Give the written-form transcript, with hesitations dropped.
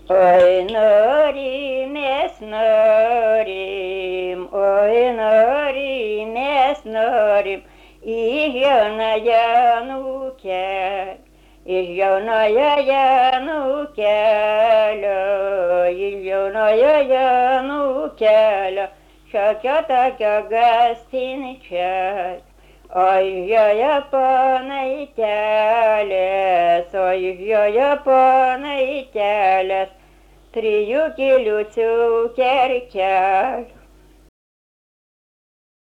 Oi nori mes norim, oi nori mes norim, į jaunąją nukel, iš jaunojoje nukelio, iš jaunojoje nukelio, šiokio tokio gastinčio. O iš joje panaitelės, o iš joje panaitelės, trijų kilių cukerkel.